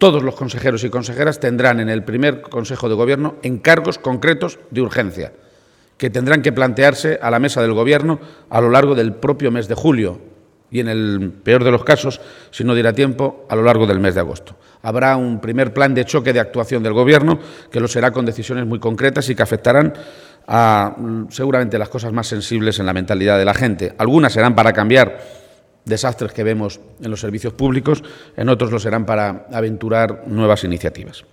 todos los consejeros y consejeras tendrán en el primer Consejo de Gobierno encargos concretos de urgencia, que tendrán que plantearse a la mesa del Gobierno a lo largo del propio mes de julio y, en el peor de los casos, si no diera tiempo, a lo largo del mes de agosto. Habrá un primer plan de choque de actuación del Gobierno, que lo será con decisiones muy concretas y que afectarán a seguramente las cosas más sensibles en la mentalidad de la gente. Algunas serán para cambiar desastres que vemos en los servicios públicos, en otros lo serán para aventurar nuevas iniciativas.